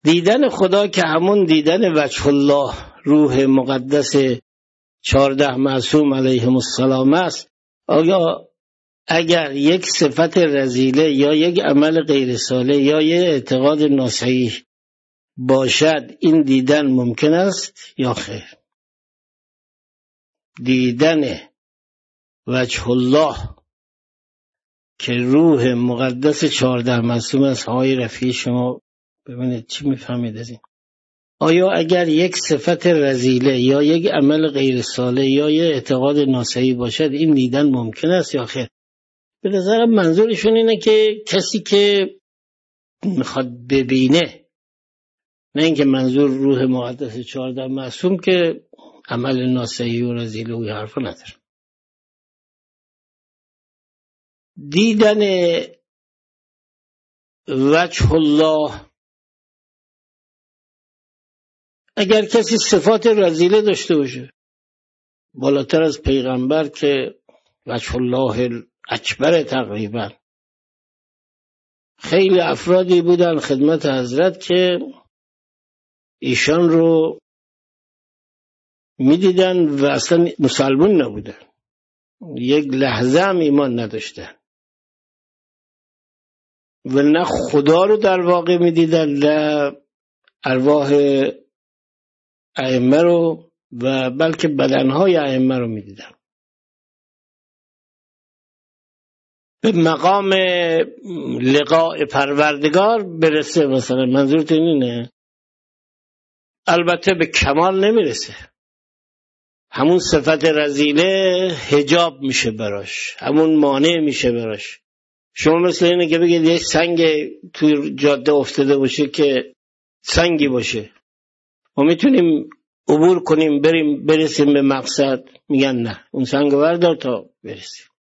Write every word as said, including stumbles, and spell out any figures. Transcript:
دیدن خدا که همون دیدن وجه الله، روح مقدس چهارده معصوم علیهم السلام است، آیا اگر یک صفت رذیله یا یک عمل غیر صالح یا یک اعتقاد ناصحیح باشد این دیدن ممکن است یا خیر؟ دیدن وجه الله که روح مقدس چهارده معصوم است. های رفیع شما ببینید چی میفهمید از این؟ آیا اگر یک صفت رذیله یا یک عمل غیر صالح یا یک اعتقاد ناصحیح باشد این دیدن ممکن است یا خیر؟ به نظرم منظورشون اینه که کسی که میخواد ببینه، نه اینکه منظور روح مقدس چهارده معصوم که عمل ناصحیح و رذیله و حرفا نداره. دیدن وجه الله، اگر کسی صفات رذیله داشته باشه بالاتر از پیغمبر که وجه الله اکبر، تقریبا خیلی افرادی بودن خدمت حضرت که ایشان رو میدیدن و اصلا مسلمون نبودن، یک لحظه هم ایمان نداشتن و نه خدا رو در واقع میدیدن نه ارواح ائمه رو و بلکه بدنهای ائمه رو میدیدن. به مقام لقاء پروردگار برسه مثلا، منظورتون اینه؟ البته به کمال نمیرسه، همون صفت رذیله حجاب میشه براش، همون مانع میشه براش. شما مثل اینه که بگید یک سنگ توی جاده افتاده باشه که سنگی باشه ما میتونیم عبور کنیم بریم برسیم به مقصد، میگن نه اون سنگ بردار تا برسیم.